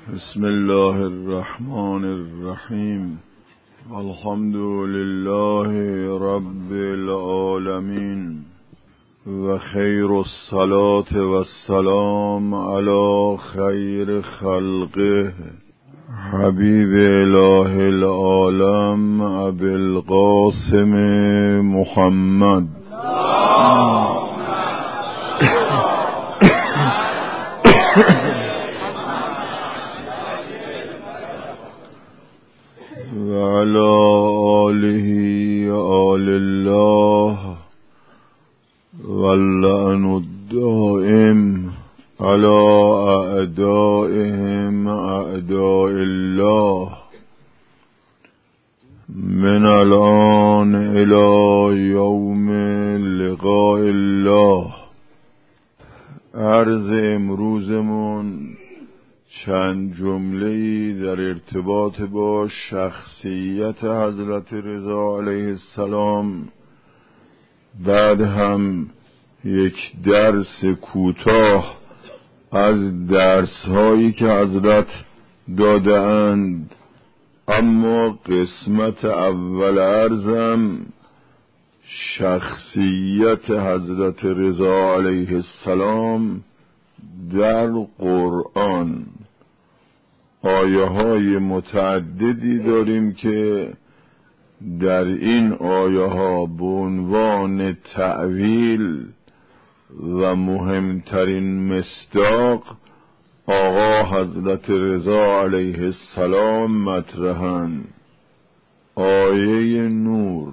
بسم الله الرحمن الرحیم. الحمد لله رب العالمین و خیر الصلاة و السلام علی خیر خلقه حبیب اله العالم ابی القاسم محمد و علی آله آل الله واللعن الدائم علی اعدائهم اعداء الله من الان الی یوم لقاء الله. عرض امروزمون چند جمله‌ای در ارتباط با شخصیت حضرت رضا علیه السلام، بعد هم یک درس کوتاه از درس‌هایی که حضرت داده اند. اما قسمت اول عرضم شخصیت حضرت رضا علیه السلام در قرآن. آیه های متعددی داریم که در این آیه ها به عنوان تأویل و مهمترین مصداق آقا حضرت رضا علیه السلام مطرحند. آیه نور: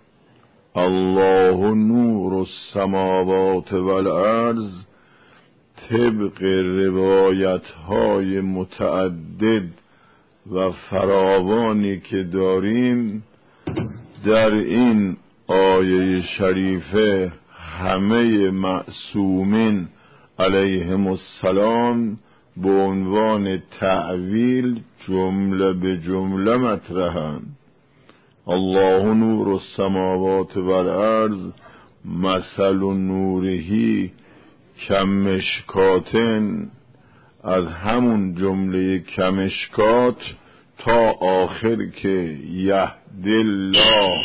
الله نور السماوات والارض، طبق روایت های متعدد و فراوانی که داریم، در این آیه شریفه همه معصومین علیهم السلام به عنوان تأویل جمله به جمله مطرحند. الله نور السماوات والارض مثل نوره کمشکاتن، از همون جمله کمشکات تا آخر که یهدی الله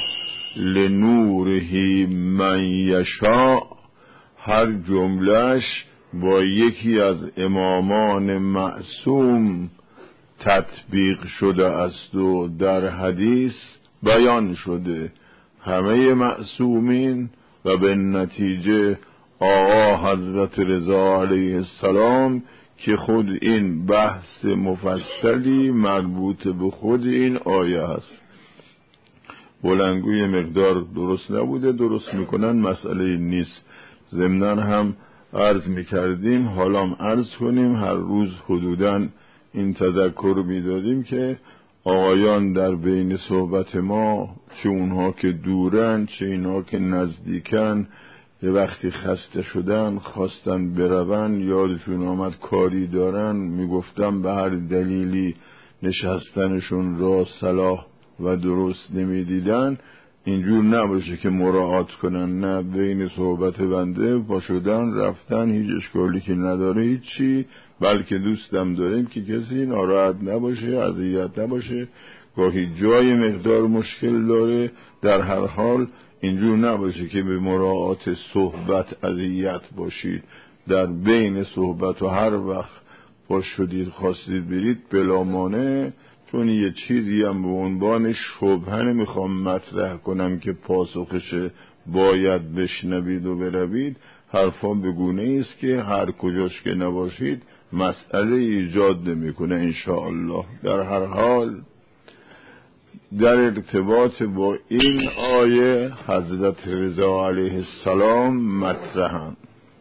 لنوره من یشاء، هر جملهش با یکی از امامان معصوم تطبیق شده است و در حدیث بیان شده. همه معصومین و به نتیجه آقا حضرت رضا علیه السلام که خود این بحث مفصلی مربوط به خود این آیه است. بلندگوی مقدار درست نبوده، درست میکنن، مسئله نیست. ضمناً هم عرض میکردیم، حالا هم عرض کنیم، هر روز حدوداً این تذکر رو میدادیم که آقایان در بین صحبت ما، چه اونها که دورن چه اینها که نزدیکن، یه وقتی خسته شدن خواستن برون، یادشون آمد کاری دارن، میگفتم به هر دلیلی نشستنشون را صلاح و درست نمیدیدن، اینجور نباشه که مراعات کنن، نه، بین صحبت بنده با شدن رفتن، هیچ اشکالی که نداره هیچی، بلکه دوستم داریم که کسی ناراحت نباشه، اذیت نباشه. گاهی جای مقدار مشکل داره، در هر حال اینجور نباشه که به مراعات صحبت اذیت باشید. در بین صحبت و هر وقت باش شدید خواستید برید بلا مانع، چون یه چیزی هم به عنوان شبهه نمیخوام مطرح کنم که پاسخش باید بشنوید و بروید. حرفا به گونه است که هر کجاش که نباشید مسئله ایجاد نمیکنه انشاءالله. در هر حال در ارتباط با این آیه حضرت رضا علیه السلام مطرحند.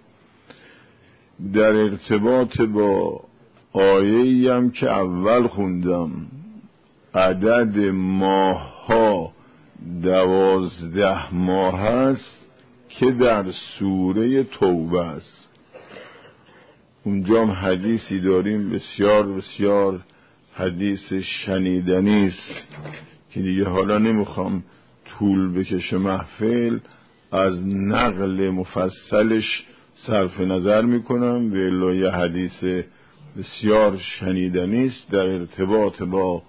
در ارتباط با آیه‌ای هم که اول خوندم، عدد ماه ها 12 ماه است که در سوره توبه است. اونجا هم حدیثی داریم بسیار بسیار حدیث شنیدنی است که دیگه حالا نمیخوام طول بکشه محفل، از نقل مفصلش صرف نظر میکنم. و الا یه حدیث بسیار شنیدنی است در ارتباط با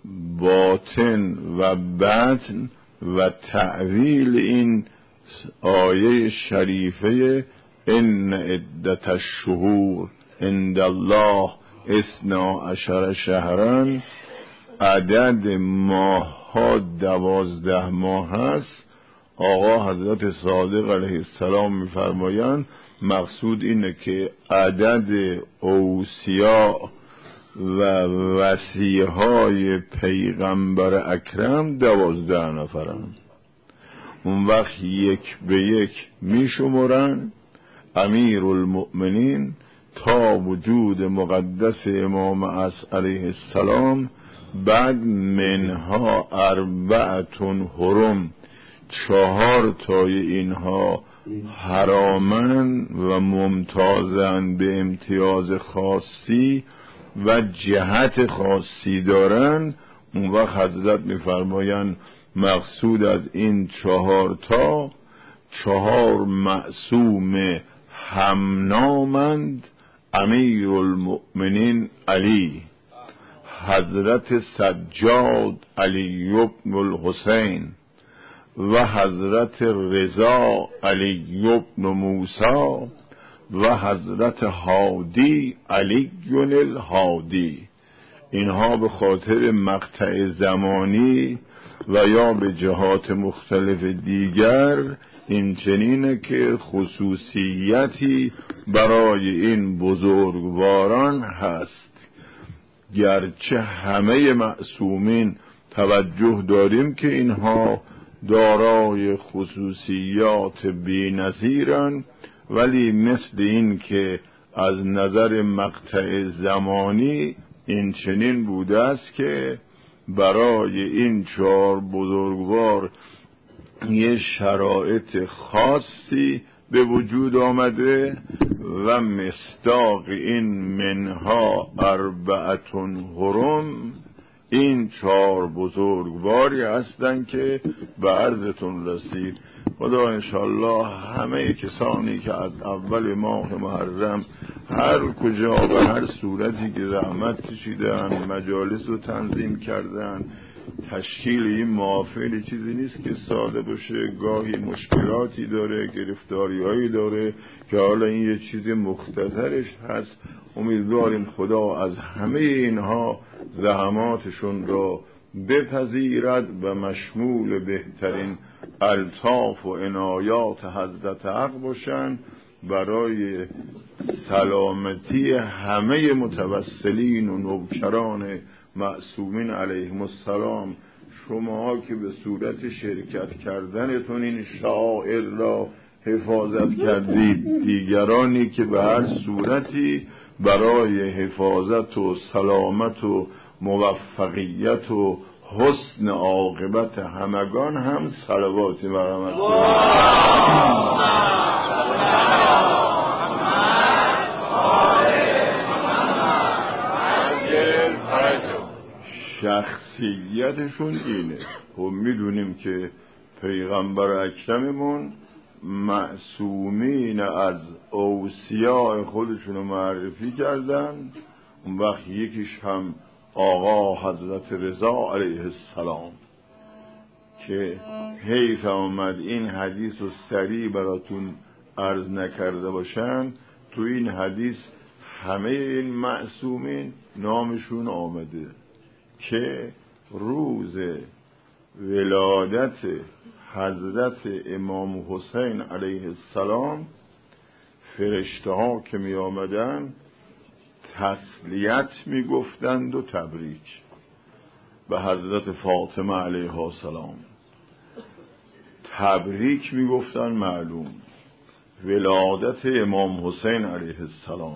باطن و بطن و تعویل این آیه شریفه ان عدت الشهور عند الله 12 شهرا. عدد ماه ها 12 ماه هست. آقا حضرت صادق علیه السلام میفرمایند مقصود اینه که عدد اوصیا و وصیهای پیغمبر اکرم 12 نفرند. اون وقت یک به یک میشمرن امیر المؤمنین تا وجود مقدس امام عصر علیه السلام، بعد منها 4 حرم، 4 تای اینها حرامن و ممتازن به امتیاز خاصی و جهت خاصی دارن. اون وقت حضرت میفرمایند مقصود از این 4 تا 4 معصوم همنامند: امیر المؤمنین علی، حضرت سجاد علی ابن الحسین و حضرت رضا علی ابن موسی و حضرت هادی علی الهادی. اینها به خاطر مقطع زمانی و یا به جهات مختلف دیگر این چنینه که خصوصیتی برای این بزرگواران هست. گرچه همه معصومین توجه داریم که اینها دارای خصوصیات بی‌نظیرند، ولی مثل این که از نظر مقطع زمانی این چنین بوده است که برای این 4 بزرگوار یه شرایط خاصی به وجود آمده و مصداق این منها 4 حرم این 4 بزرگواری هستند که به عرضتون رسید. خدا انشالله همه کسانی که از اول ماه محرم هر کجا و هر صورتی که زحمت کشیدن، مجالس رو تنظیم کردن، تشکیل این محافل چیزی نیست که ساده باشه، گاهی مشکلاتی داره، گرفتاری هایی داره که حالا این یه چیز مختصرش هست. امیدواریم خدا از همه اینها زحماتشون را بپذیرد و مشمول بهترین الطاف و عنایات حضرت حق باشند برای سلامتی همه متوسلین و نوکران معصومین علیهم السلام. شما که به صورت شرکت کردنتون این شعائر را حفاظت کردید، دیگرانی که به هر صورتی برای حفاظت و سلامت و موفقیت و حسن عاقبت همگان هم صلواتی مرحمت شخصیتشون اینه. خب میدونیم که پیغمبر اکرممون معصومین از اوصیاء خودشون رو معرفی کردن. اون وقت یکیش هم آقا حضرت رضا علیه السلام که حیف آمد این حدیث رو سریع براتون عرض نکرده باشن. تو این حدیث همه این معصومین نامشون آمده که روز ولادت حضرت امام حسین علیه السلام فرشته ها که می آمدن تسلیت می گفتند و تبریک به حضرت فاطمه علیه السلام. تبریک می گفتند معلوم ولادت امام حسین علیه السلام،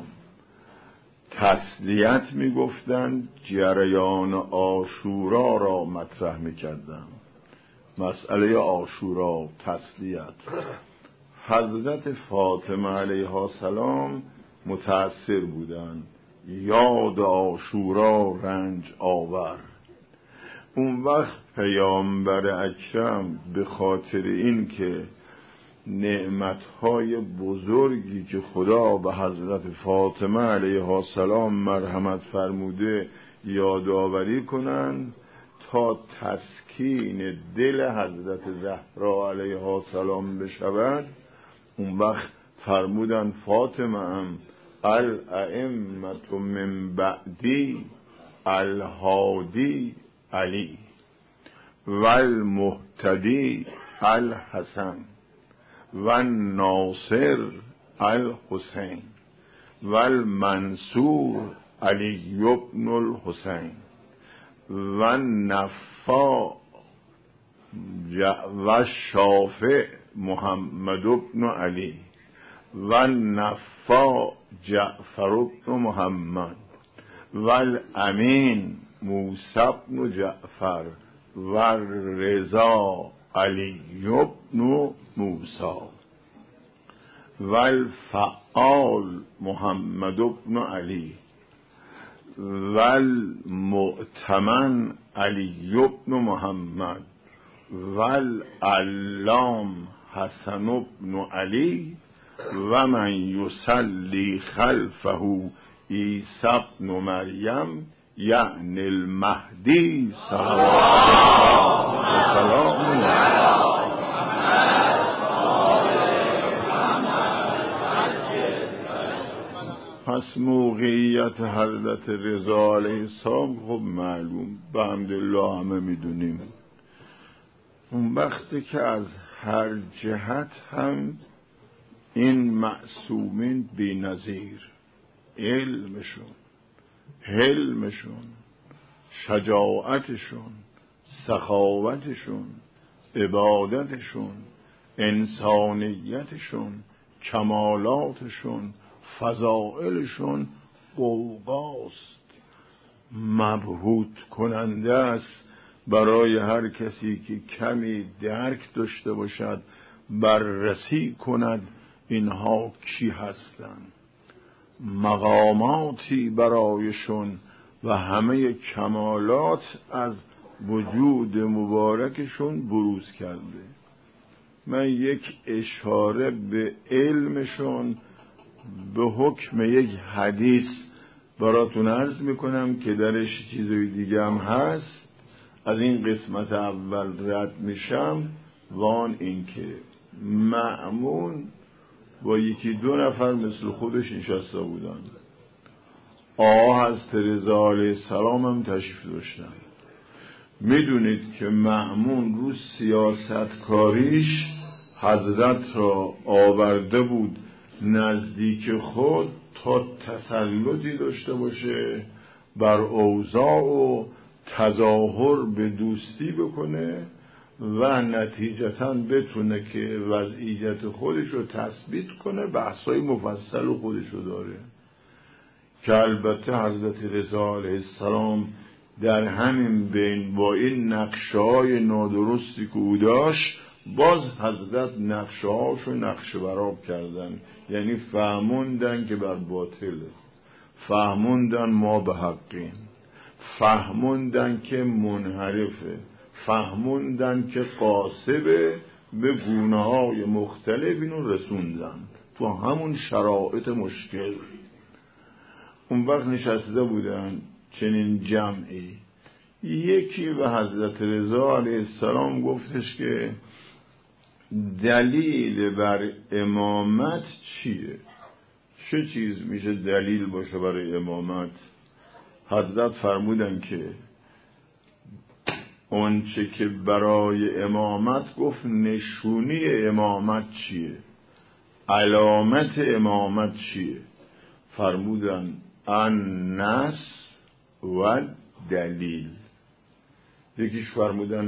تسلیت می گفتند جریان عاشورا را مطرح می کردند، مسئله عاشورا، تسلیت. حضرت فاطمه علیه السلام متأثر بودند، یاد عاشورا رنج آور. اون وقت پیامبر اکرم به خاطر این که نعمتهای بزرگی که خدا به حضرت فاطمه علیها السلام مرحمت فرموده یادآوری کنند تا تسکین دل حضرت زهرا علیها السلام بشود. اون وقت فرمودن فاطمه ام الائمة من بعدی الهادی علی والمهتدی الحسن والناصر الحسین والمنصور علی بن الحسین والنفاع والشافع محمد بن علی والنفاع جعفر بن محمد والامین موسی بن جعفر والرضا علی بن موسی والفعال محمد بن علی والمؤتمن علی بن محمد والعلام حسن بن علی و من یصلی خلفه عیسی بن مریم یعنی المهدی صلوات الله علیه. پس موقعیت حضرت رضا علیه السلام خب معلوم به حمدالله همه میدونیم. اون وقتی که از هر جهت هم این معصومین بی نظیر، علمشون، حلمشون، شجاعتشون، سخاوتشون، عبادتشون، انسانیتشون، کمالاتشون، فضائلشون غوغاست، مبهوت کننده است برای هر کسی که کمی درک داشته باشد، بررسی کند اینها کی هستند. مقاماتی برایشون و همه کمالات از وجود مبارکشون بروز کرده. من یک اشاره به علمشون به حکم یک حدیث براتون عرض میکنم که درش چیزای دیگه هم هست. از این قسمت اول رد میشم وان این که مأمون با یکی دو نفر مثل خودش نشسته بودن. آقا حضرت رضا علیه السلام هم تشریف داشتن. میدونید که مأمون رو سیاست کاریش حضرت را آورده بود نزدیک خود تا تسلطی داشته باشه بر اوضاع و تظاهر به دوستی بکنه و نتیجتاً بتونه که وضعیت خودش رو تثبیت کنه. بحثای مفصل خودش رو داره که البته حضرت رضا علیه السلام در همین بین با این نقشه‌های نادرستی که او داشت باز حضرت نقشه‌هاشو نقشه براب کردن، یعنی فهموندن که بر باطله، فهموندن ما به حقیم، فهموندن که منحرفه، فهموندن که قاصبه، به گونه‌های مختلف اینو رسوندن تو همون شرایط مشکل. اون وقت نشسته بودن چنین جمعی. یکی به حضرت رضا علیه السلام گفتش که دلیل بر امامت چیه؟ چه چیز میشه دلیل باشه برای امامت؟ حضرت فرمودن که اونچه که برای امامت گفت نشونی امامت چیه، علامت امامت چیه؟ فرمودن النص و دلیل. یکیش فرمودن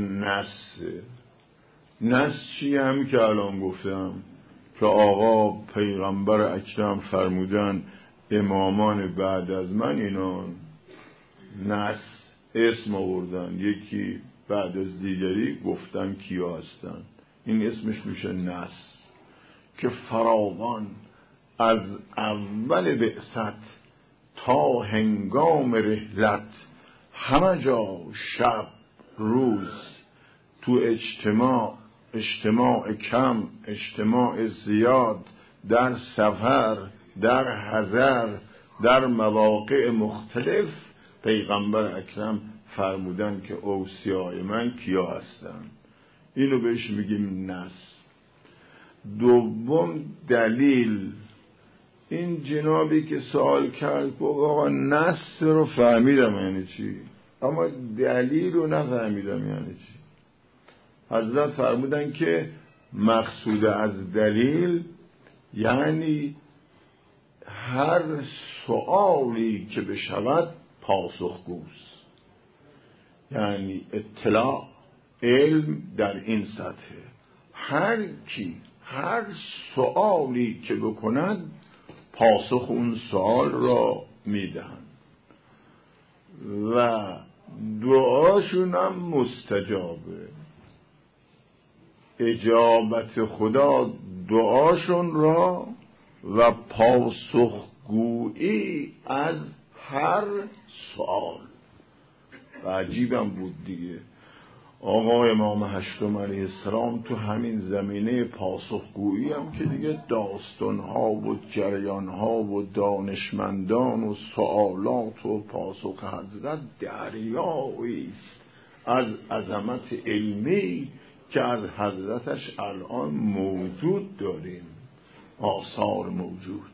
نص چیه؟ همین که الان گفتم که آقا پیغمبر اکرم فرمودن امامان بعد از من اینان. نص اسم آوردن، یکی بعد از دیگری گفتن کیا هستن، این اسمش میشه نص. که فراوان از اول بعثت تا هنگام رحلت همه جا شب روز تو اجتماع اجتماع کم، اجتماع زیاد، در سفر، در حضر، در مواقع مختلف پیغمبر اکرم فرمودن که اوصیای من کیا هستن. اینو بهش میگیم نص. دوم دلیل. این جنابی که سوال کرد گفت آقا نص رو فهمیدم یعنی چی، اما دلیل رو نفهمیدم یعنی چی. حضرت فرمودن که مقصود از دلیل یعنی هر سؤالی که بشود پاسخگوست، یعنی اطلاع علم در این سطحه. هر کی هر سؤالی که بکند پاسخ اون سؤال را میدهند و دعاشون هم مستجابه. اجابت خدا دعاشون را و پاسخگویی از هر سؤال. و عجیبم بود دیگه، آقا امام هشتم علیه السلام تو همین زمینه پاسخگویی هم که دیگه داستانها و جریانها و دانشمندان و سوالات و پاسخ حضرت دریایی است از عظمت علمی که از حضرتش الان موجود داریم، آثار موجود.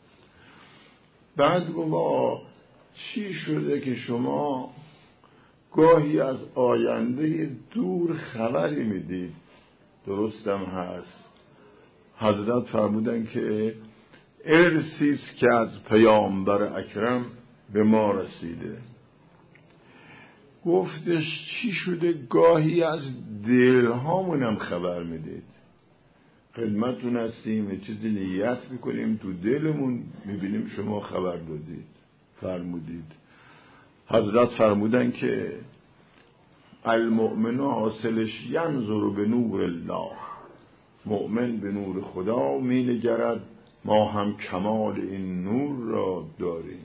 بعد گفت چی شده که شما گاهی از آینده دور خبری میدید؟ درستم هست. حضرت فرمودن که ارثیست که از پیامبر اکرم به ما رسیده. گفتش چی شده گاهی از دلهامونم خبر میدید؟ خدمتتون هستیم، یه چیزی نیت میکنیم تو دلمون میبینیم شما خبر دادید فرمودید. حضرت فرمودن که المؤمن حاصلش ینظر به نور الله، مؤمن به نور خدا می نگرد. ما هم کمال این نور را داریم.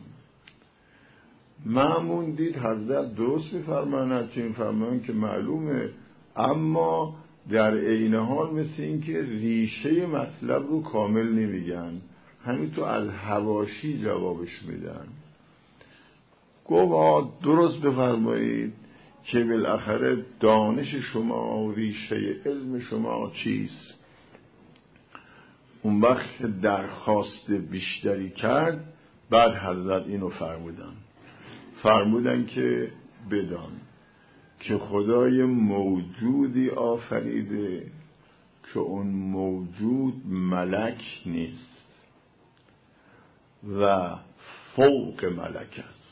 معمون دید حضرت درست میفرماند چه میفرماند که معلومه، اما در عین حال مثل این که ریشه مطلب رو کامل نمیگن، همین تو از حواشی جوابش میدن. گفت درست بفرمایید که بالاخره دانش شما و ریشه علم شما چیست. اون وقت درخواست بیشتری کرد. بعد حضرت اینو فرمودن که بدان که خدای موجودی آفریده که اون موجود ملک نیست و فوق ملک است،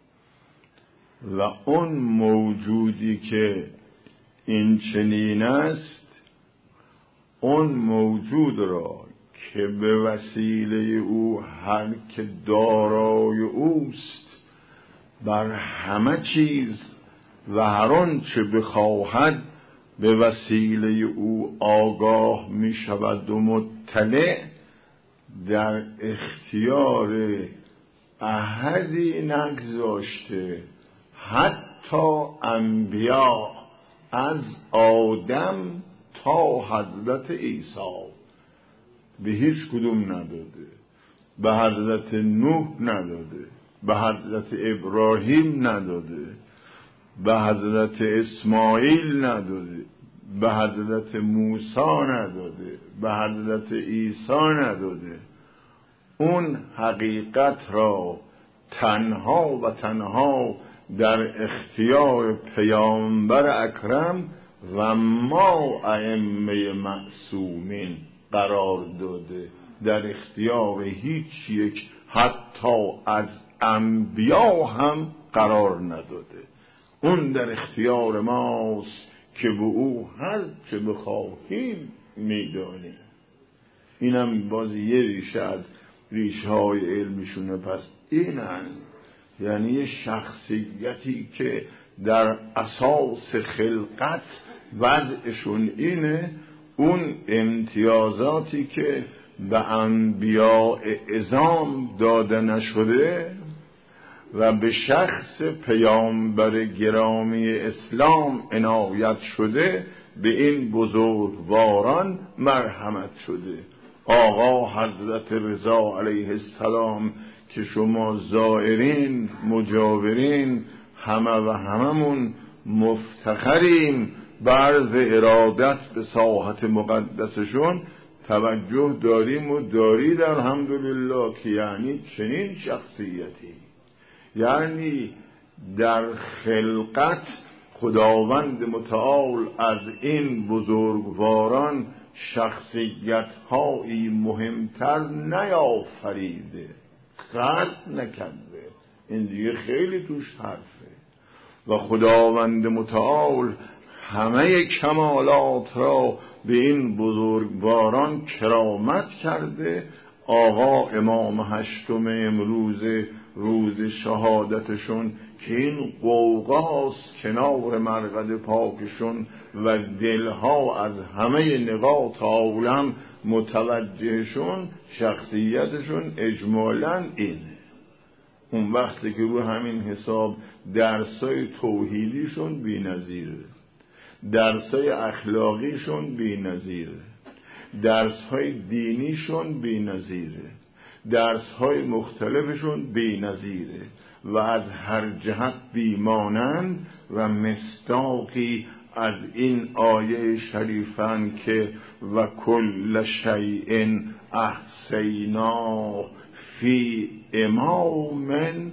و اون موجودی که این چنین است، اون موجود را که به وسیله او هر که دارای اوست بر همه چیز و هر آنچه بخواهد به وسیله او آگاه می شود و مطلع، در اختیار احدی نگذاشته، حتی انبیا از آدم تا حضرت عیسی به هیچ کدوم نداده. به حضرت نوح نداده، به حضرت ابراهیم نداده، به حضرت اسماعیل نداده، به حضرت موسی نداده، به حضرت عیسی نداده. اون حقیقت را تنها و تنها در اختیار پیامبر اکرم و ما ائمه معصومین قرار داده، در اختیار هیچ یک حتی از انبیا هم قرار نداده. اون در اختیار ماست که به او هر چه بخواهیم میدانیم. اینم باز یه ریشه از ریشه های علمیشونه. پس اینن یعنی یه شخصیتی که در اساس خلقت وضعشون اینه، اون امتیازاتی که به انبیاء اعظام داده نشده و به شخص پیامبر گرامی اسلام عنایت شده، به این بزرگواران مرحمت شده. آقا حضرت رضا علیه السلام که شما زائرین مجاورین، همه و هممون مفتخریم به عرض ارادت به ساحت مقدسشون، توجه داریم و دارید الحمدلله که یعنی چنین شخصیتی، یعنی در خلقت خداوند متعال از این بزرگواران شخصیت‌هایی مهمتر نیافریده، خلق نکرده. این دیگه خیلی توش حرفه. و خداوند متعال همه کمالات را به این بزرگواران کرامت کرده. آقا امام هشتم امروز روز شهادتشون که این قوقاست کنار مرقد پاکشون و دلها از همه نقاط عالم متوجهشون، شخصیتشون اجمالاً اینه. اون وقتی که رو همین حساب درسای توحیدیشون بی نظیره، درسای اخلاقیشون بی نظیره، درسهای دینیشون بی نظیره، درسهای مختلفشون بی نظیره و از هر جهت بیمانند و مصداقی از این آیه شریفن که و کل شیء احصیناه فی امام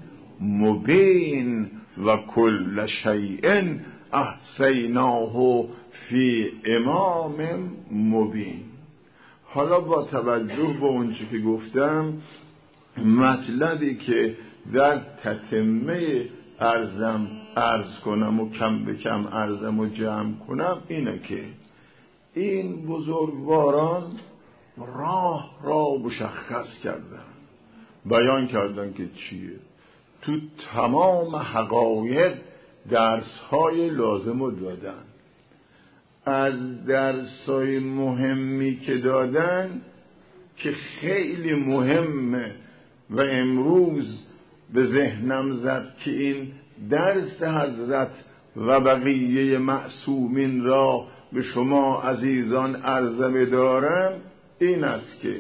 مبین و کل شیء احصیناه فی امام مبین. حالا با توجه به اونچه که گفتم، مطلبی که در تتمه عرض کنم و کم به کم عرضم و جمع کنم اینه که این بزرگواران راه را مشخص کردن، بیان کردن که چیه، تو تمام حقایق درس‌های لازم رو دادن. از درس‌های مهمی که دادن که خیلی مهمه و امروز به ذهنم زد که این درس حضرت و بقیه معصومین را به شما عزیزان عرضه بدارم، این است که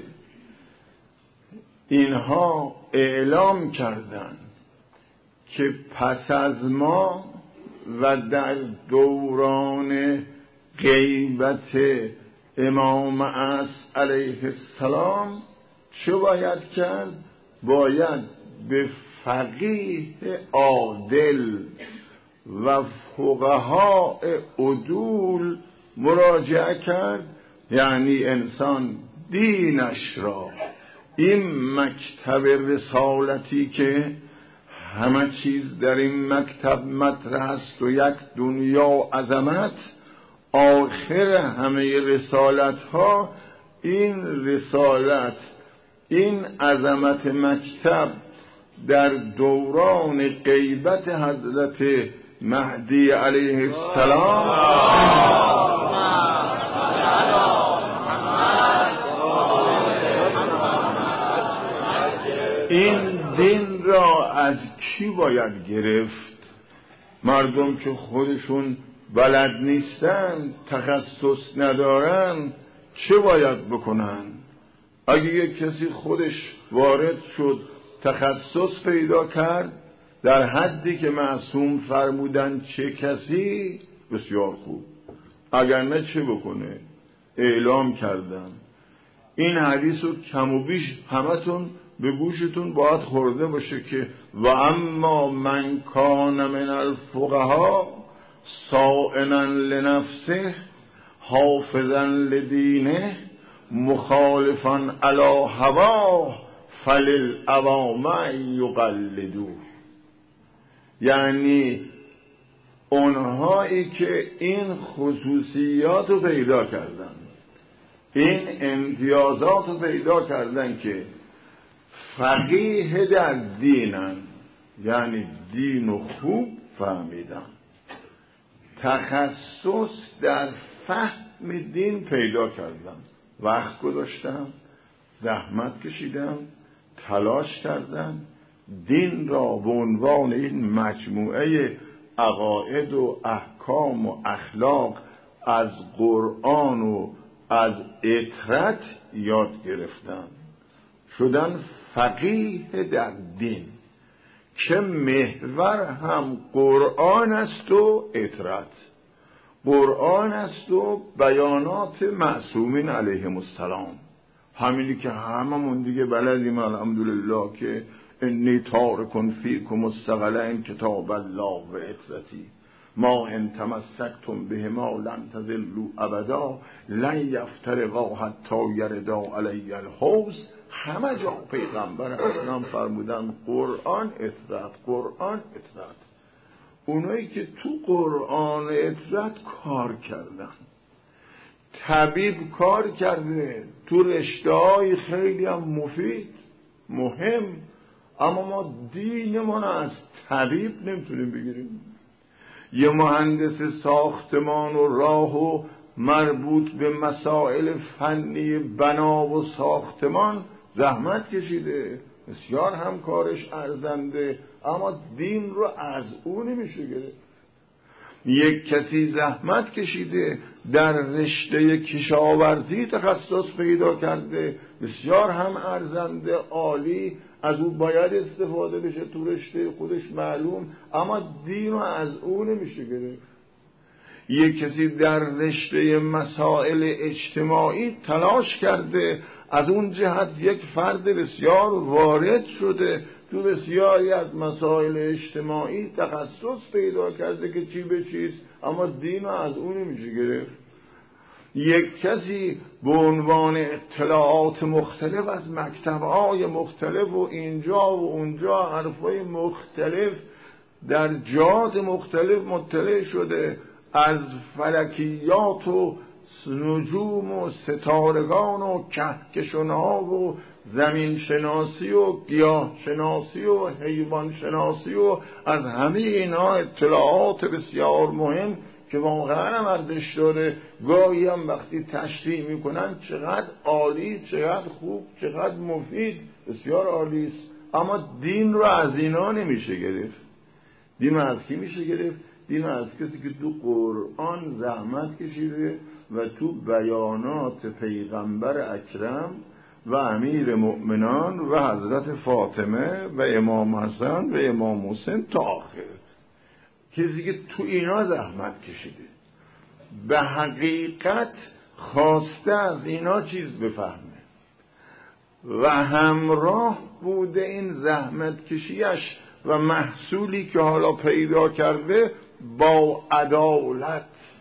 اینها اعلام کردند که پس از ما و در دوران غیبت امام عصر علیه السلام چه باید کرد؟ باید به فقیه عادل و فقها عدول مراجعه کرد. یعنی انسان دینش را، این مکتب رسالتی که همه چیز در این مکتب مطرح است و یک دنیا عظمت، آخر همه رسالت ها این رسالت، این عظمت مکتب در دوران غیبت حضرت مهدی علیه السلام این دین را از کی باید گرفت؟ مردم که خودشون بلد نیستن، تخصص ندارن، چه باید بکنن؟ اگه یک کسی خودش وارد شد، تخصص پیدا کرد در حدی که معصوم فرمودن چه کسی، بسیار خوب. اگر نه چه بکنه؟ اعلام کردن. این حدیث رو کم و بیش همتون به گوشتون باید خورده باشه که و اما من کان من الفقها صائنا لنفسه حافظا لدینه مخالفا علی هواه فللعوام یقلدوه. یعنی اونهایی که این خصوصیات رو پیدا کردن، این امتیازات رو پیدا کردن که فقیه در دینن، یعنی دین و خوب فهمیدن، تخصص در فهم دین پیدا کردن، وقت گذاشتن، زحمت کشیدن، تلاش کردن، دین را به عنوان این مجموعه عقاید و احکام و اخلاق از قرآن و از اطرت یاد گرفتن، شدن فقیه در دین که محور هم قرآن است و اطرت، قرآن است و بیانات معصومین علیهم السلام. همینی که هممون دیگه بلدیم الحمدلله که انی تارکن فیکم الثقلین کتاب الله و اطرتی ما ان تمسکتم بهما لن تضلوا ابدا لن یفترقا حتی یردا علی الحوض. همه جا پیغمبر اکرم فرمودن قرآن اطرت، قرآن اطرت. اونایی که تو قرآن اطرت کار کردن، طبیب کار کرده تو رشته‌های خیلی هم مفید مهم، اما ما دینمون از طبیب نمیتونیم بگیریم. یه مهندس ساختمان و راه و مربوط به مسائل فنی بنا و ساختمان زحمت کشیده، بسیار هم کارش ارزنده، اما دین رو از او نمیشه گرفت. یک کسی زحمت کشیده در رشته کشاورزی تخصص پیدا کرده، بسیار هم ارزنده، عالی، از او باید استفاده بشه تو رشته خودش معلوم، اما دین رو از او نمیشه گرفت. یک کسی در رشته مسائل اجتماعی تلاش کرده، از اون جهت یک فرد بسیار وارد شده، تو بسیاری از مسائل اجتماعی تخصص پیدا کرده که چی به چیست، اما دین رو از اون نمیشه گرفت. یک کسی به عنوان اطلاعات مختلف از مکتب‌های مختلف و اینجا و اونجا حرفای مختلف در جهات مختلف مطلع شده، از فلکیات و نجوم و ستارگان و کهکشان‌ها و زمین شناسی و گیاه شناسی و حیوان شناسی و از همه اینا اطلاعات بسیار مهم که واقعا هم ارزش داره. گاهی هم وقتی تشریح میکنن چقدر عالی، چقدر خوب، چقدر مفید، بسیار عالی است، اما دین رو از اینا نمیشه گرفت. دین رو از کی میشه گرفت؟ دین رو از کسی که تو قرآن زحمت کشیده و تو بیانات پیغمبر اکرم و امیر مؤمنان و حضرت فاطمه و امام حسن و امام حسین تا آخر، کسی که تو اینا زحمت کشیده، به حقیقت خواسته از اینا چیز بفهمه و همراه بوده این زحمت کشیش و محصولی که حالا پیدا کرده با عدالت،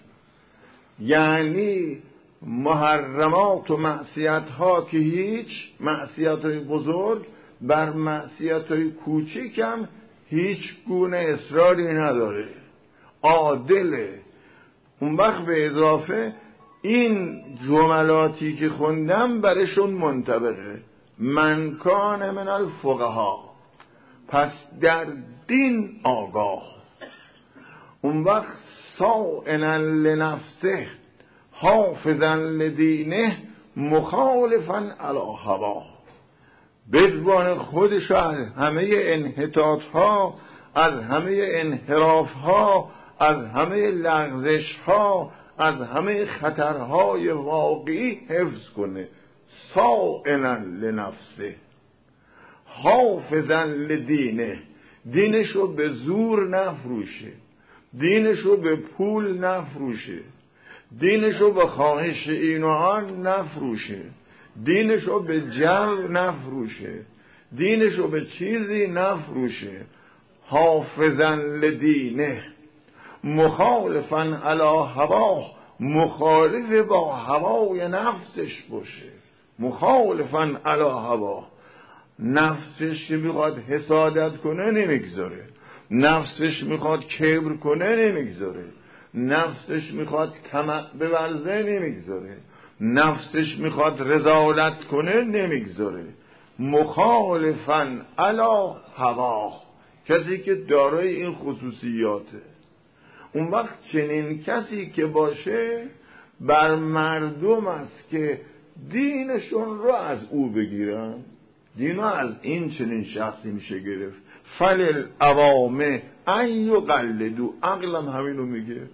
یعنی محرمات و معصیت ها که هیچ معصیت های بزرگ بر معصیت های کوچک هم هیچ گونه اصراری نداره، عادله. اون وقت به اضافه این جملاتی که خوندم برشون منطبقه، من کان من الفقها، پس در دین آگاه. اون وقت صائنا لنفسه حافظا لدینه مخالفا علی هواه، بدوان خودش از همه انحطاط ها، از همه انحراف ها، از همه لغزش ها، از همه خطرهای واقعی حفظ کنه. صائنا لنفسه حافظا لدینه، دینشو به زور نفروشه، دینشو به پول نفروشه، دینشو به خواهش این و آن نفروشه، دینشو به جو نفروشه، دینشو به چیزی نفروشه. حافظا لدینه مخالفا علی هواه، مخالف با هوای نفسش باشه، مخالفا علی هواه. نفسش میخواد حسادت کنه نمیگذاره، نفسش میخواد کبر کنه نمیگذاره، نفسش میخواد طمع بورزه نمیگذاره، نفسش میخواد رذالت کنه نمیگذاره. مخالفاً علی هواه، کسی که دارای این خصوصیاته. اون وقت چنین کسی که باشه بر مردم است که دینشون رو از او بگیرن، دینو از این چنین شخصی میشه گرفت. فلل عوامه ان یقلدو، عقلم همینو میگه،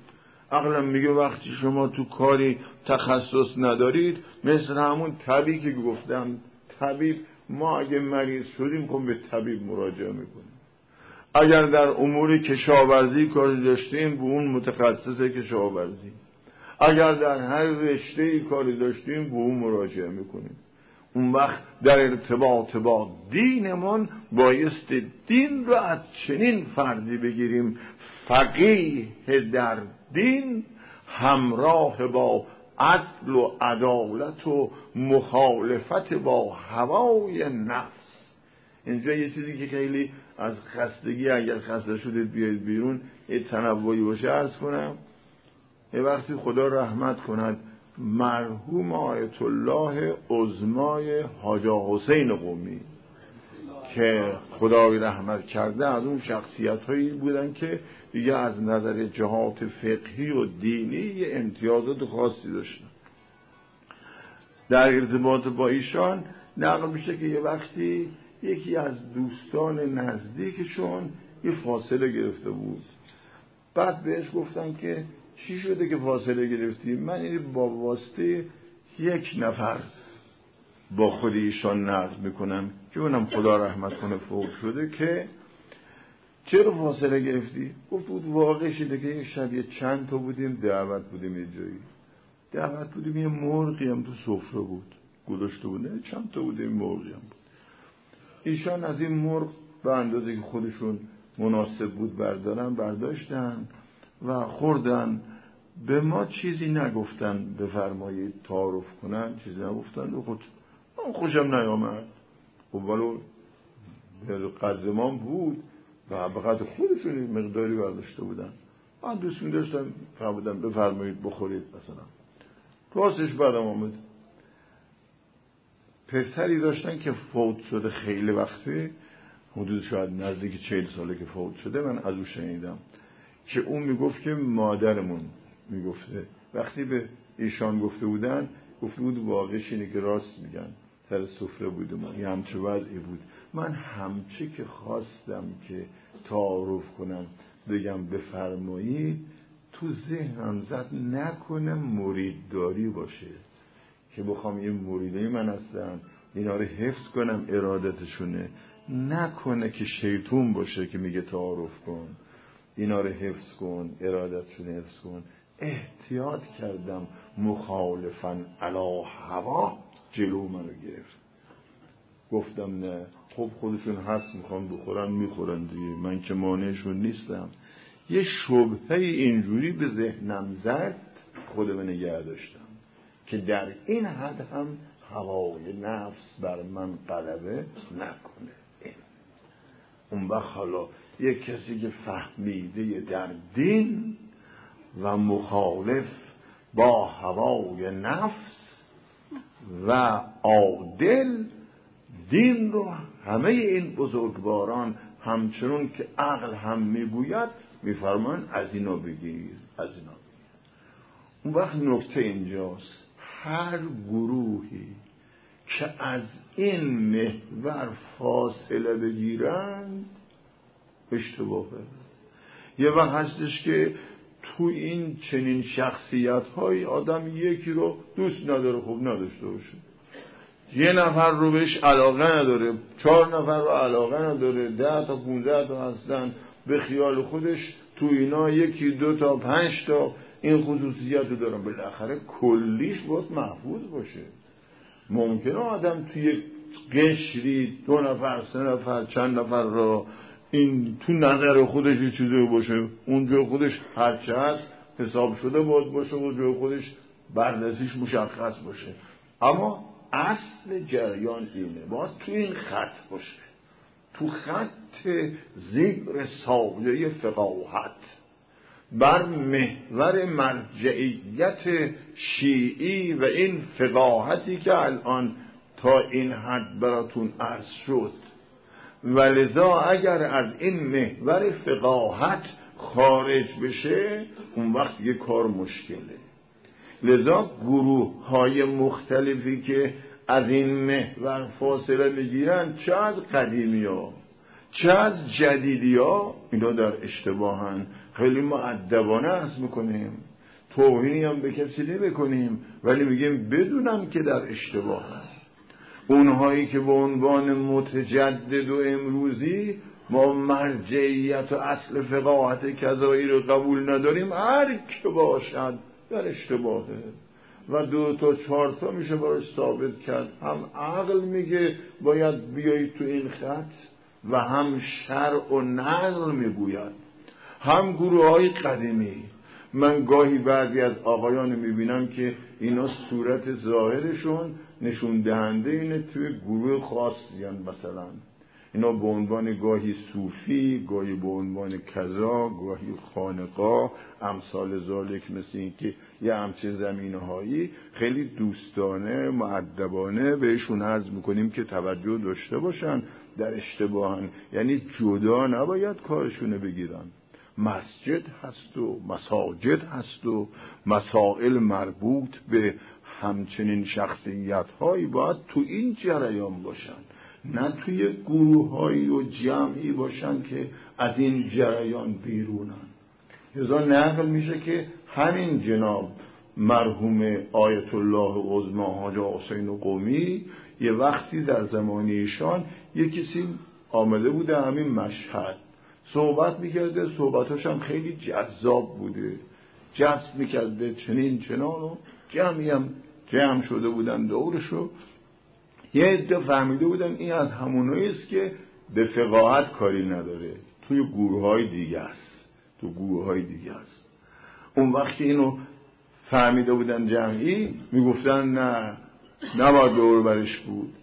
عقلم میگه وقتی شما تو کاری تخصص ندارید، مثل همون طبیب که گفتم، طبیب ما اگه مریض شدیم خب به طبیب مراجعه میکنیم. اگر در امور کشاورزی کاری داشتیم به اون متخصص کشاورزی، اگر در هر رشته کاری داشتیم به اون مراجعه میکنیم. اون وقت در ارتباط با دینمون بایست دین رو از چنین فردی بگیریم فقیه در دین، همراه با عدل و عدالت و مخالفت با هوای نفس. اینجا یه چیزی که خیلی از خستگی، اگر خسته شدید بیاید بیرون یه تنوعی باشه عرض کنم. یه وقتی خدا رحمت کند مرحوم آیت الله عظمای حاج حسین قمی که خدای رحمت کرده، از اون شخصیت هایی بودن که دیگه از نظر جهات فقهی و دینی امتیازات خاصی داشتن. در ارتباط با ایشان نقل میشه که یه وقتی یکی از دوستان نزدیکشون یه فاصله گرفته بود. بعد بهش گفتن که چی شده که فاصله گرفتی؟ من این با واسطه یک نفر با خود ایشان نقل میکنم که اونم خدا رحمت کنه فوت شده، که چرا فاصله گرفتی؟ گفت بود واقع شده که یک شب یه چند تا بودیم دعوت بودیم یه جایی، دعوت بودیم یه مرغی هم تو سفره بود گذاشته بود، چند تا بودیم مرغی هم بود. ایشان از این مرغ به اندازه که خودشون مناسب بود برداشتن و خوردن. به ما چیزی نگفتن بفرمایید تعارف کنن، چیزی نگفتن. و خود من خوشم نیامد، خب ولو قدر ما بود و به قدر خودشون مقداری برداشته بودن. من دوست می‌داشتم فرمودم بفرمایید بخورید مثلا. راستش بعدم آمد پسری داشتن که فوت شده خیلی وقته، حدود شاید نزدیک 40 ساله که فوت شده. من از او شنیدم که اون میگفت که مادرمون میگفته وقتی به ایشان گفته بودن، گفته بود واقعش اینه که راست میگن، سر سفره بودم یه همچه وضعی بود. من همچه که خواستم که تعارف کنم بگم بفرمایید، تو ذهنم زد نکنه مریدداری باشه که بخوام یه مریدای من هستن اینا رو حفظ کنم ارادتشونه، نکنه که شیطون باشه که میگه تعارف کن اینا رو حفظ کن ارادتشون حفظ کن. احتیاط کردم مخالفاً علی هوا جلو منو گرفت. گفتم نه خب خودشون هست میخوان بخورن میخورن دیگه، من که مانعشون نیستم. یه شبهه اینجوری به ذهنم زد، خودم نگه داشتم که در این حد هم هوای نفس بر من غلبه نکنه. اون وقت حالا یک کسی که فهمیده در دین و مخالف با هوای نفس و عادل، دین رو همه این بزرگواران همچنون که عقل هم میگوید میفرمان از اینا بگیر، از اینا بگیر. اون وقت نکته اینجاست، هر گروهی که از این محور فاصله بگیرند اشتباهه. یه وقت هستش که تو این چنین شخصیت های آدم یکی رو دوست نداره، خوب نداشته باشه، یه نفر رو بهش علاقه نداره، 4 نفر رو علاقه نداره، 10 تا 15 تا هستن به خیال خودش، تو اینا 1 2 تا 5 تا این خصوصیت رو دارن. بالاخره کلیش باید محفوظ باشه. ممکنه آدم توی قشری 2 نفر 3 نفر چند نفر رو این تو نظر خودش یه چیزی باشه، اون جای خودش هرچه هست حساب شده باشه و جای خودش بررسیش مشخص باشه. اما اصل جریان اینه، باید تو این خط باشه، تو خط زیر سایه فقاهت بر محور مرجعیت شیعی و این فقاهتی که الان تا این حد براتون عرض شد. ولذا اگر از این محور فقاهت خارج بشه اون وقت یه کار مشکله. لذا گروه های مختلفی که از این محور فاصله میگیرن، چه از قدیمی ها چه از جدیدی ها، اینا در اشتباهن. خیلی مؤدبانه عرض میکنیم توهینی هم به کسی نمی‌کنیم، ولی میگیم بدونم که در اشتباه هست. اونهایی که به عنوان متجدد و امروزی ما مرجعیت و اصل فقاهت کذایی رو قبول نداریم، هر که باشد در اشتباهه و 2 تا 4 تا میشه براش ثابت کرد. هم عقل میگه باید بیایی تو این خط و هم شرع و نقل میگوید، هم گروه های قدیمی. من گاهی بعضی از آقایان میبینم که اینا صورت ظاهرشون نشون دهنده اینه توی گروه خاصی هن، مثلا اینا به عنوان گاهی صوفی، گاهی به عنوان کذا، گاهی خانقاه، امثال ذالک، مثل این که یه همچین زمینهایی خیلی دوستانه مؤدبانه بهشون عرض میکنیم که توجه داشته باشن، در اشتباهن، یعنی جدا نباید کارشونه بگیرن. مسجد هست و مساجد هست و مسائل مربوط به همچنین شخصیت هایی باید تو این جریان باشن، نه توی گروه هایی و جمعی باشن که از این جریان بیرونن. لذا نقل میشه که همین جناب مرحوم آیت الله عظمی حاج حسین قمی یه وقتی در زمان ایشان یه کسی آمده بوده همین مشهد صحبت میکرده، صحبتاش هم خیلی جذاب بوده، جذب میکرده چنین چنان، و جمعی هم جمع شده بودن دورشو. یه عده فهمیده بودن این از همونایی است که به فقاهت کاری نداره، توی گروه‌های دیگه است، تو گروه‌های دیگه است. اون وقتی اینو فهمیده بودن جمعی میگفتن نه نباید دور برش بود.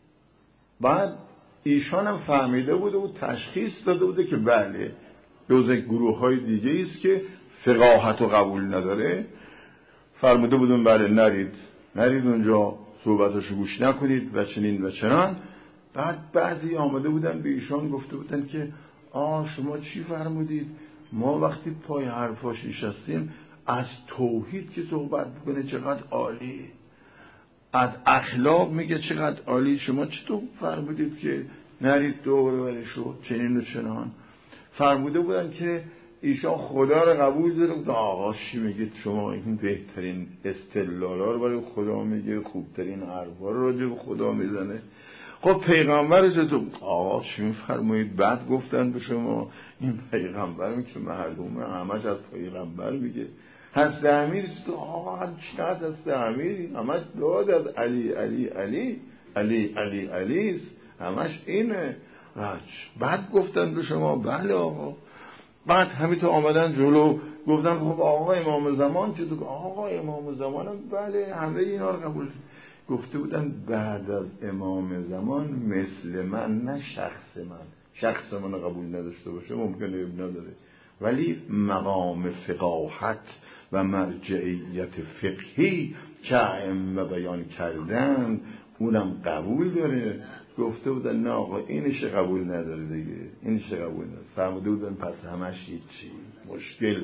بعد ایشان هم فهمیده بوده و تشخیص داده بوده که بله جزء گروه‌های دیگه است که فقاهت رو قبول نداره. فرموده بودن بله نرید اونجا، صحبتاشو گوش نکنید و چنین و چنان. بعد بعضی آمده بودن به ایشان گفته بودن که شما چی فرمودید؟ ما وقتی پای حرفاش نشستیم از توحید که صحبت بکنه چقدر عالی، از اخلاق میگه چقدر عالی، شما چطور فرمودید که نرید دور برشو چنین و چنان؟ فرموده بودن که ایشان خدا رو قبول داره. آقا چی میگید شما؟ این بهترین استدلالا رو برای خدا میگه، خوبترین حرفا رو راجع به خدا میزنه. خب پیغمبر چطور؟ آقا چی میفرمایید؟ بعد گفتن به شما این پیغمبر که معلومه همش از پیغمبر میگه. حضرت امیر چطور؟ آقا چی از حضرت امیر؟ همش داد از علی علی علی علی علی علی همش اینه. بعد گفتن به شما بله آقا. بعد همینطور آمدن جلو گفتن خب آقا امام زمان چطور؟ آقا امام زمانم بله همه اینا رو قبول. گفته بودن بعد از امام زمان مثل من، نه شخص من قبول نداشته باشه ممکنه اب نداره، ولی مقام فقاهت و مرجعیت فقهی که ائمه بیان کردن اونم قبول داره. گفته بودن نه آقا اینش قبول نداره دیگه، اینش قبول نداره. فرموده بودن پس همش هیچی، مشکل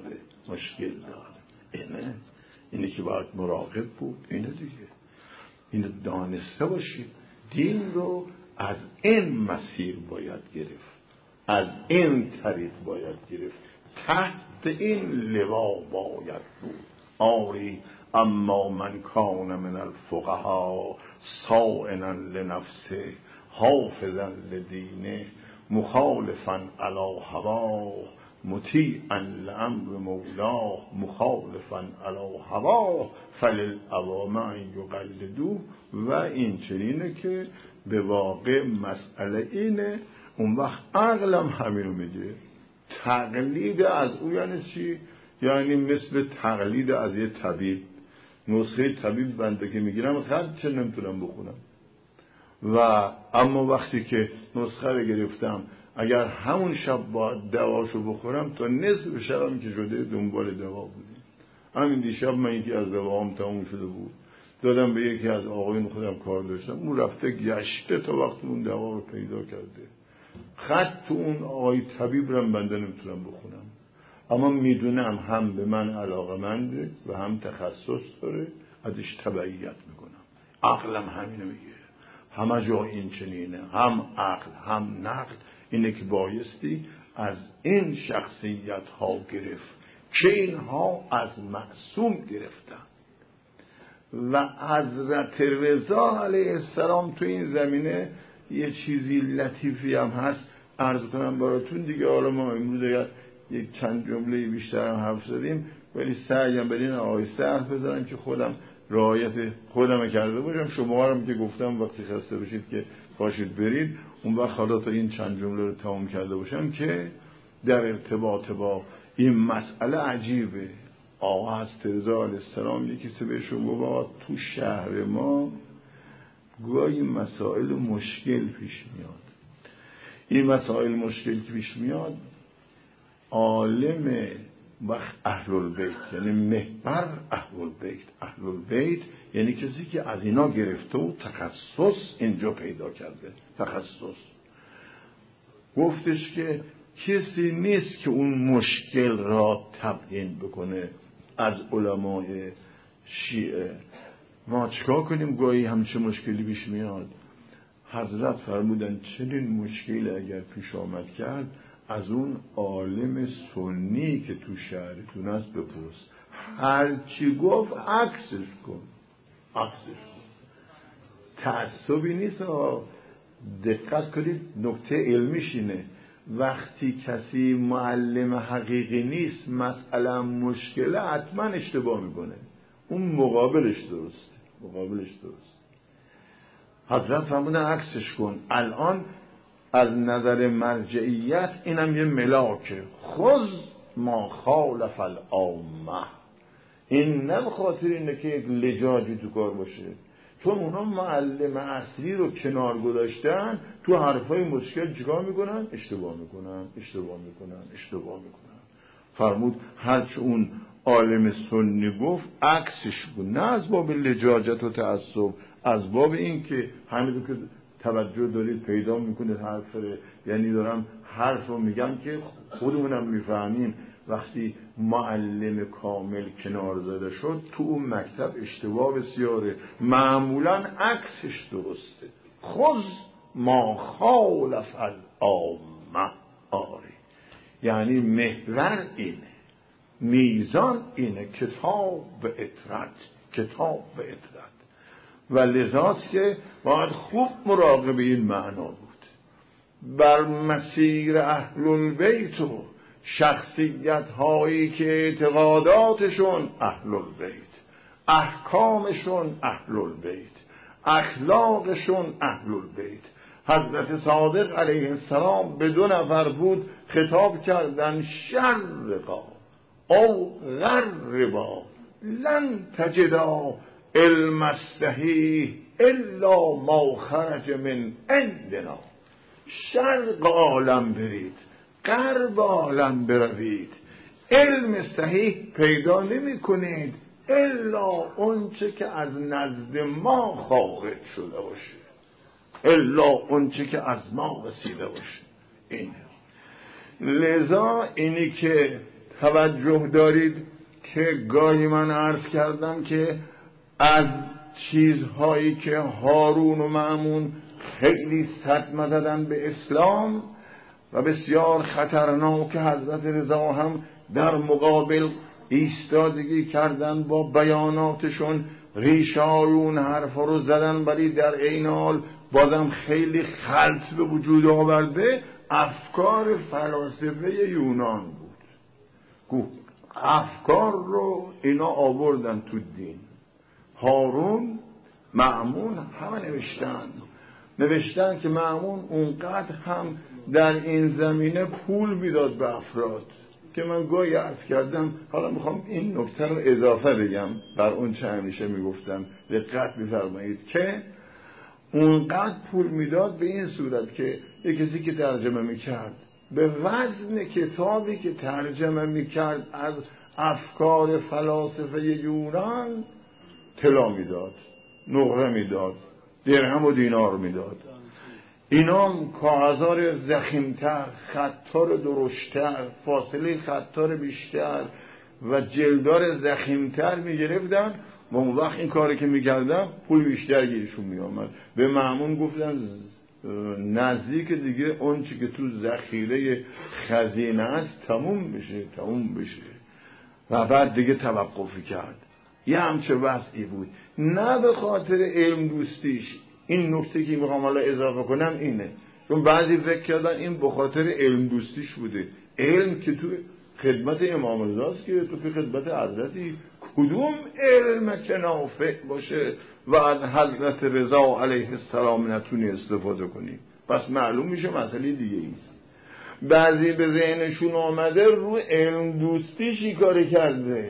داره. اینه که باید مراقب بود، اینه دیگه، اینو دانسته باشید. دین رو از این مسیر باید گرفت، از این طریق باید گرفت، تحت این لوا باید بود. آری اما من کان من الفقها صائنا لنفسه حافظا لدینه مخالفا علی هواه مطیعا لامر مولاه مخالفا علی هواه فللعوام یقلدوه. و این چنینه که به واقع مسئله اینه. اون وقت عقلم همینو میگه. تقلید از او یعنی چی؟ یعنی مثل تقلید از یه طبیب. نسخه طبیب بنده که میگیرم خرچه نمیتونم بخونم، و اما وقتی که نسخه رو گرفتم اگر همون شب باید دواشو بخورم تا نصف شبم که شده دنبال دوا بودیم. همین دیشب من یکی از دواام تموم شده بود، دادم به یکی از آقایون خودم کار داشتم، اون رفته گشته تا وقت اون دوا رو پیدا کرده. خط تو اون آقای طبیب رو بنده نمیتونم بخونم، اما میدونم هم به من علاقمنده و هم تخصص داره، ازش تبعیت میکنم. عقلم همینو میگه، همه جا این چنینه، هم عقل هم نقل. اینه که بایستی از این شخصیت ها گرفت که اینها از معصوم گرفتن. و حضرت رضا علیه السلام تو این زمینه یه چیزی لطیفی هم هست عرض کنم براتون دیگه. حالا ما امروز یک چند جمله بیشتر هم حرف زدیم، ولی سعیم بدین آهسته حرف بزنم که خودم رعایت خودم کرده باشم. شما هم که گفتم وقتی خسته بشید که باشید برید، اون وقت حالا تا این چند جمله رو تمام کرده باشم که در ارتباط با این مسئله عجیبه. آقا حضرت رضا علیه السلام یکی سه بهشون گفت تو شهر ما گاهی مسائل مشکل پیش میاد. این مسائل مشکل که پیش میاد عالم وقت اهل البیت، یعنی محور اهل البیت یعنی کسی که از اینا گرفته و تخصص اینجا پیدا کرده. تخصص گفتش که کسی نیست که اون مشکل را تبیین بکنه از علمای شیعه. ما چیکار کنیم گاهی همچه مشکلی پیش میاد؟ حضرت فرمودن چنین مشکلی اگر پیش آمد کرد از اون عالم سنی که تو شهرتون است بپرس، هر چی گفت عکسش کن. تعصبی نیست. دقت کنید نکته علمیش اینه، وقتی کسی معلم حقیقی نیست مسئله مشکله حتما اشتباه میکنه، اون مقابلش درست. حضرت فرمودن عکسش کن. الان از نظر مرجعیت اینم یه ملاکه، خذ ما خالف العامه. این نه بخاطر اینه که یک لجاجی تو کار باشه، چون اونا معلم اصلی رو کنار گذاشتن، تو حرفای مشکل چیکار میکنن؟ اشتباه میکنن. فرمود هرچه اون عالم سنی گفت عکسش بود، نه از باب لجاجت و تعصب، از باب این که همین که توجه دارید پیدا میکنید حرف داره، یعنی دارم حرف رو میگم که خودمونم میفهمیم. وقتی معلم کامل کنار زده شد تو اون مکتب اشتباه بسیاره، معمولا عکسش درسته. خذ ما خالف العامه. یعنی محور اینه، میزان اینه، کتاب به اطرت. و لذاست که باید خوب مراقب این معنا بود. بر مسیر اهل البیت و شخصیت هایی که اعتقاداتشون اهل البیت، احکامشون اهل البیت، اخلاقشون اهل البیت. حضرت صادق علیه السلام به 2 نفر بود خطاب کردن، شرقا او غربا لن تجدا علم الصحیح الا ما خرج من عندنا. شرق عالم برید، غرب عالم بروید، علم صحیح پیدا نمی کنید الا اونچه که از نزد ما خارج شده باشه، الا اونچه که از ما رسیده باشه. اینه. لذا اینی که توجه دارید که گاهی من عرض کردم که از چیزهایی که هارون و مأمون خیلی صدمه زدن به اسلام و بسیار خطرناک، حضرت رضا هم در مقابل ایستادگی کردن با بیاناتشون، ریشه‌های اون حرفا رو زدن، ولی در عین حال بازم خیلی خلط به وجود آورده. افکار فلاسفه یونان بود، افکار رو اینا آوردن تو دین. هارون مأمون همه نوشتن که مأمون اونقدر هم در این زمینه پول میداد به افراد که من گاهی عرض کردم، حالا میخوام این نکته رو اضافه بگم بر اون چه همیشه میگفتم. دقت بفرمایید که اونقدر پول میداد به این صورت که یک کسی که ترجمه میکرد به وزن کتابی که ترجمه میکرد از افکار فلاسفه یونان طلا میداد، نقره میداد، درهم و دینار میداد. اینا کاغذار ضخیم‌تر، خطار درشتر، فاصله خطار بیشتر و جلدار ضخیم‌تر میگرفتن و اون وقت این کاری که میکردن پول بیشتر گیرشون میامد. به مأمون گفتن نزدیک دیگه اون چی که تو ذخیره خزینه است تموم بشه. و بعد دیگه توقفی کرد. یه همچه وضعی بود، نه به خاطر علم دوستیش. این نکته که میخوام حالا اضافه کنم اینه، چون بعضی فکر کردن این به خاطر علم دوستیش بوده. علم که تو خدمت امام رضاست، که تو خدمت حضرتی، کدوم علم که نافع باشه و از حضرت رضا علیه السلام نتونی استفاده کنی؟ پس معلوم میشه مسئله دیگه ایست. بعضی به ذهنشون آمده رو علم دوستی شکاری کرده.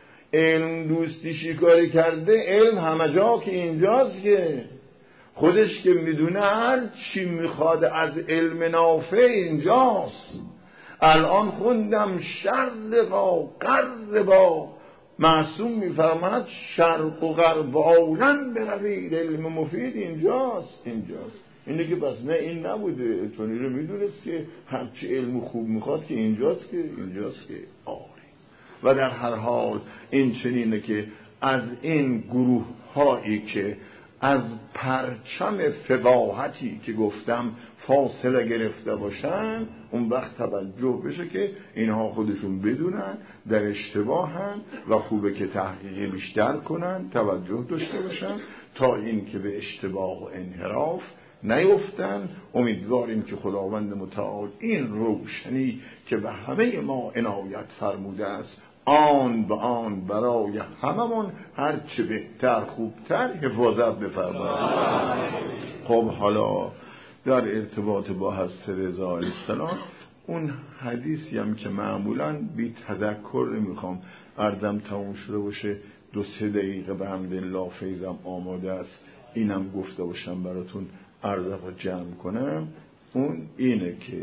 علم دوستی شکاری کرده، علم همه جا که اینجاست، که خودش که میدونه هر چی میخواد از علم نافع اینجاست. الان خوندم شرق غرب با معصوم میفرماد شرق و غرب عالم بروید، علم مفید اینجاست. اینه که بس نه این نبوده، چون این رو میدونست که هرچی علم خوب میخواد که اینجاست که آره. و در هر حال این چنینه که از این گروه هایی که از پرچم فقاهتی که گفتم فاصله گرفته باشن، اون وقت توجه بشه که اینها خودشون بدونن در اشتباهن و خوبه که تحقیقی بیشتر کنن، توجه داشته باشن تا این که به اشتباه و انحراف نیفتن. امیدواریم که خداوند متعال این روشنی که به همه ما عنایت فرموده است، آن به آن برای هممون هرچه بهتر خوبتر حفاظت بفرماید. خب حالا در ارتباط با حضرت رضا علیه السلام، اون حدیثی هم که معمولاً بی تذکر نمیخوام عرضم تموم شده باشه، 2-3 دقیقه به حمدالله فیضم آماده است اینم گفته باشم براتون عرضه رو جمع کنم. اون اینه که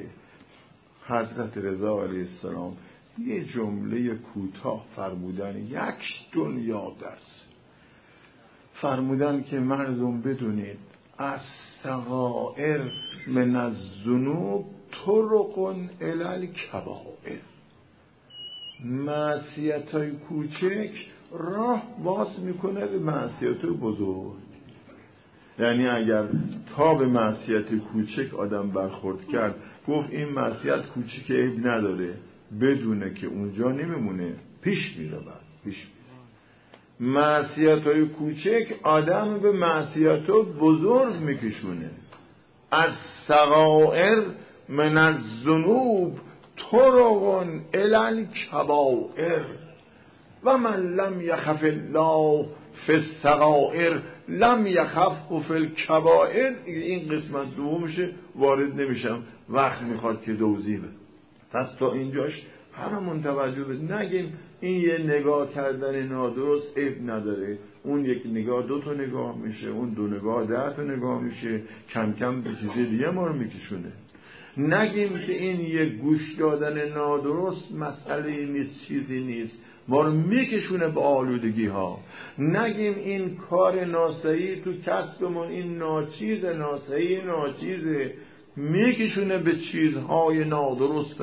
حضرت رضا علیه السلام یه جمله کوتاه فرمودن، یک دنیا دست فرمودن که مردم بدونید از صغائر من الذنوب طرق الی الکبائر، معصیت‌های کوچک راه باز میکنه به معصیت‌های بزرگ. یعنی اگر تا به معصیت کوچک آدم برخورد کرد، گفت این معصیت کوچک عیب نداره، بدونه که اونجا نمیمونه، پیش میره. معصیت‌های کوچک آدم به معصیت‌های بزرگ میکشونه. از صغائر من الذنوب طرق الی الکبائر و من لم یخف الله فی الصغائر لم یخف فی الکبائر. این قسمت دومشه وارد نمیشم، وقت میخواد که توضیح بده. پس تا اینجاش هممون توجه بده، نگیم این یه نگاه کردن نادرست عیب نداره، اون یک نگاه 2 تا نگاه میشه، اون 2 نگاه 10 تا نگاه میشه، کم کم به چیز دیگه ما رو میکشونه. نگیم که این یک گوش دادن نادرست مسئله نیست، چیزی نیست، ما رو میکشونه به آلودگی ها. نگیم این کار ناسعی تو کسبمون، این ناچیز ناسعی ناچیزه، میکشونه به چیزهای نادرست.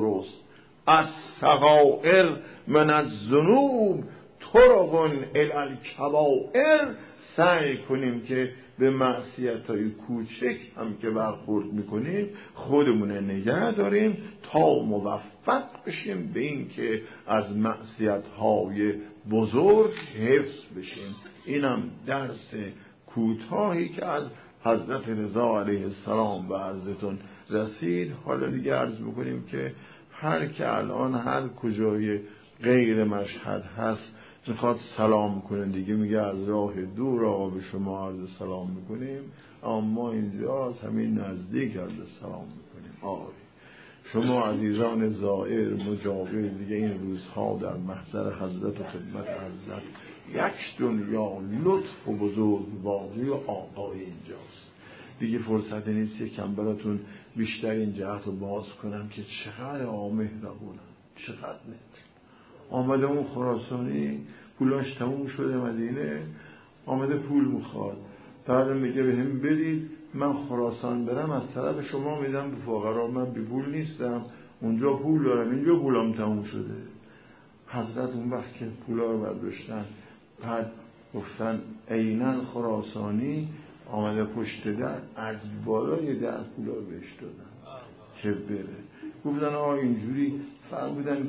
از صغائر من الذنوب طرق الی الکبائر. سعی کنیم که به معصیت‌های کوچک هم که برخورد میکنیم خودمون نگه داریم تا موفق بشیم به این که از معصیت‌های بزرگ حفظ بشیم. اینم درس کوتاهی که از حضرت رضا علیه السلام به عرضتون رسید. حالا دیگه عرض میکنیم که هر که الان هر کجای غیر مشهد هست میخواد سلام کنه دیگه، میگه از راه دور آقا به شما عرض سلام میکنیم، اما اینجا همین نزدیک عرض سلام میکنیم. آره شما عزیزان زائر مجاور دیگه این روزها در محضر حضرت و خدمت حضرت، یک دنیا لطف و بزرگواری و آقای اینجاست دیگه. فرصت نیست یکم براتون بیشتر این جهت رو باز کنم که چقدر مهربونم، چقدر آمده اون خراسانی پولاش تموم شده مدینه، آمده پول میخواد، بعد میگه به هم بدید من خراسان برم از طرف شما میدم به فقرا، من بی پول نیستم، اونجا پول دارم اینجا پولم تموم شده. حضرت اون وقت که پولا رو برداشتن بعد گفتن اینن خراسانی، آمده پشت در از بالای در پولا رو بهش دادن که بره. گفتن اینجوری فرمودن که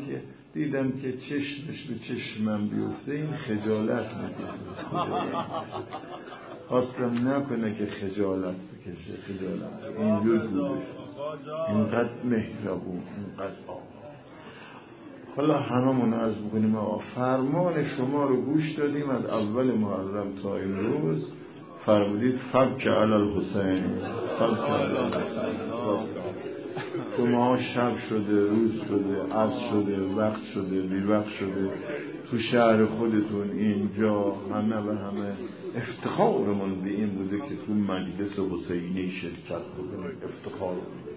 دیدم که چشمش به چشمم بیفته این خجالت میکشه، خواستم نکنه که خجالت بکشه، خجالت اینجور دوبش، اینقدر مهربون، اینقدر آقا. حالا هممون عرض بکنیم آقا فرمان شما رو گوش دادیم از اول محرم تا امروز، فرمودید فبک علی الحسین، فبک علی الحسین. شما شب شده، روز شده، عصر شده، وقت شده، بی وقت شده، تو شهر خودتون اینجا همه و همه افتخارمون به این بوده که تو مجلس حسینی شرکت بکنیم، افتخار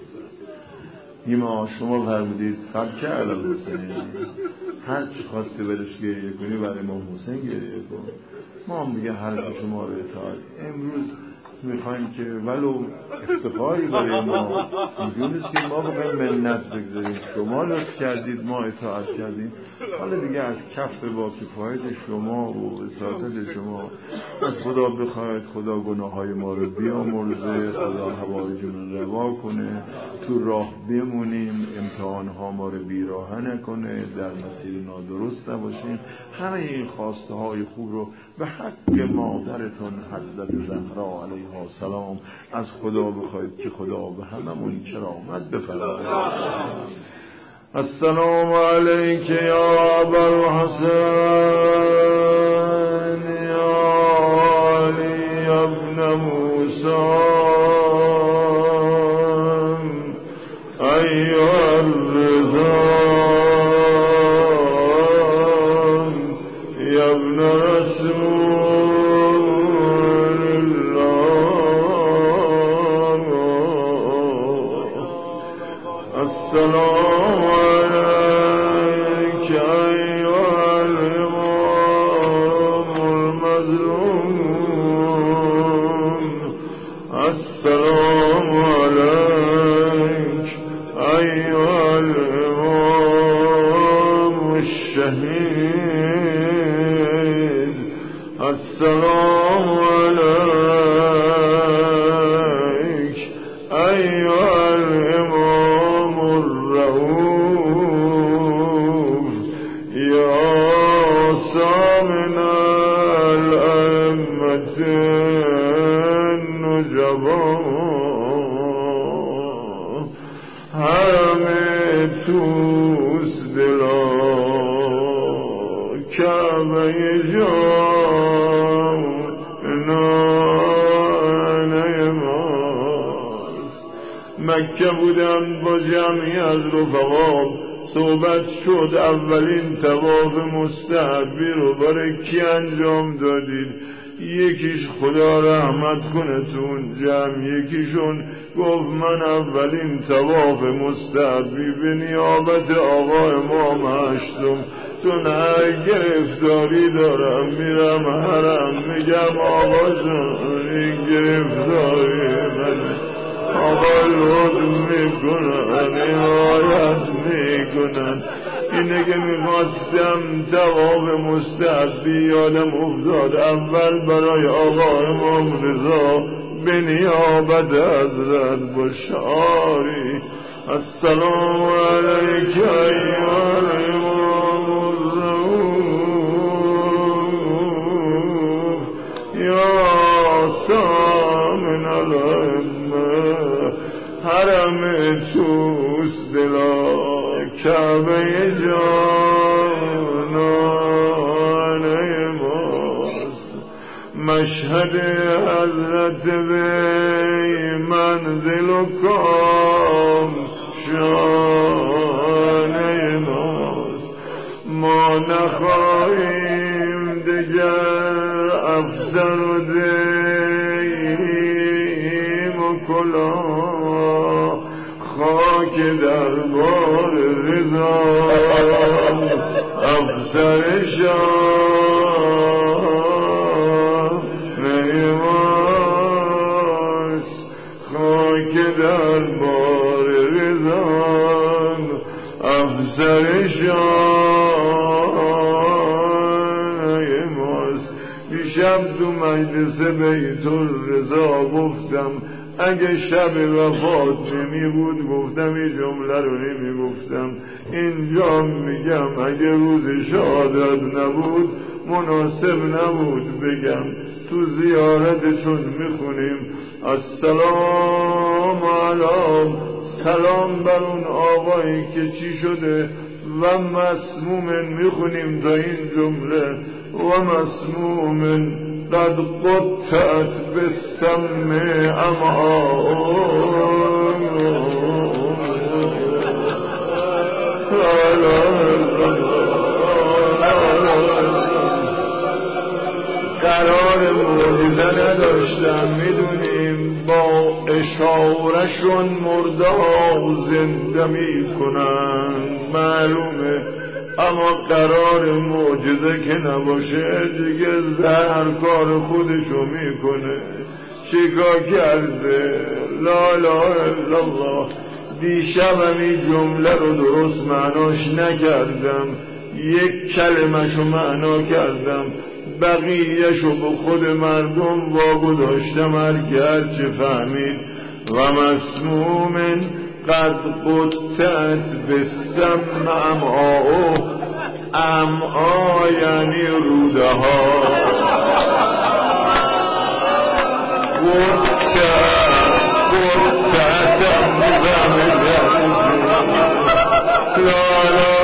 نیما شما فرمودید فبک علی الحسین، هر چی خواسته برش گریه کنی برای ما حسین گریه کن، ما هم دیگه حرف شما رو اطاعت. امروز میخوایم که ولو افتخاری برای ما میدونست که ما بخوایم منت بگذاریم، شما لطف کردید ما اطاعت کردیم، حالا دیگه از کف با کفایت شما و اساتید شما از خدا بخواید خدا گناههای ما رو بیامرزه، خدا حوایجمون روا کنه، تو راه بمونیم، امتحانها ما رو بیراه نکنه، در مسیر نادرست نباشیم. همه این خواسته های خوب رو به حق مادرتون حضرت زهرا علیها السلام از خدا بخواید که خدا به هممون کرامت بفرماید. السلام علیک یا ابوالحسن یا علی ابن موسی ایها الرضا یا ابن رسول السلام عليك أيها الإمام المظلوم السلام عليك أيها الإمام الشهيد السلام عليك أيها الإمام الرؤوف يا سامن الأئمة النجباء حرم توس دلا کعبه جانانه ماست. مکه بودم با جمعی از رفقا، صحبت شد اولین طواف مستحبی رو برای کی انجام دادید؟ یکیش خدا رحمت کنه تو اون جمع، یکیشون گفت من اولین طواف مستحبی به نیابت آقا امام هشتم، چون هر گرفتاری دارم میرم حرم میگم آقا جان این گرفتاری منه، آقا لطف میکنن عنایت میکنن. اینه که میخواستم طواف مستحبی یادم افتاد اول برای آقا امام رضا به نیابت حضرت با شعاری السلام علیک ایها الامام الرؤوف یا سامن الائمه حرم توس دلا کعبه جانانه ماست. مشهد حضرت وی منزل و کام شانه ماست. ما نخواهیم دگر افسر و دیم و کلاه، خاک دربار رضا افسر شاه نیماست، خاک دربار رضا افسر شاه نیماست. دیشب تو مجلس بیت الرضا گفتم اگه شب وفات نمی بود گفتم این جمله رو نمی گفتم. اینجا میگم اگه روز شهادت نبود مناسب نبود بگم. تو زیارتشون میخونیم السلام علیکم، سلام بر اون آقایی که چی شده و مسمومن. میخونیم تا این جمله و مسمومن قد قطعت بالسم قرار معجزه نداشتم، میدونیم با اشارهشون مرده ها زنده میکنن معلومه، اما قرار معجزه که نباشه دیگه زهر کار خودشو میکنه. چیکار کرده؟ لا اله الا الله. دیشبم این جمله رو درست معناش نکردم، یک کلمشو معنا کردم، بقیهشو به خود مردم واگذاشتم هرچه فهمید. و مسموم قد قطعت بالسم امعاء، امعا یعنی روده ها، قطعت لا لا